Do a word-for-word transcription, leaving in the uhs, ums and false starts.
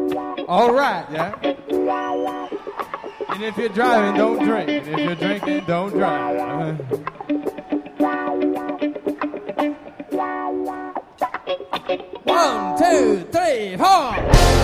All right, yeah. And if you're driving, don't drink. And if you're drinking, don't drive. One, two, three, four.